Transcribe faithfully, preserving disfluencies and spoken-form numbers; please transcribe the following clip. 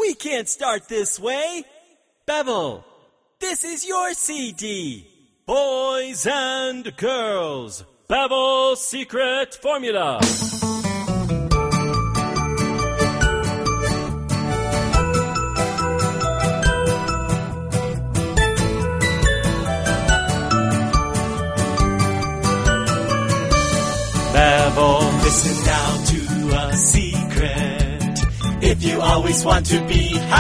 We can't start this way. Bevel, this is your C D. Boys and girls, Bevel Secret Formula. Bevel, listen now to a secret. If you always want to be happy,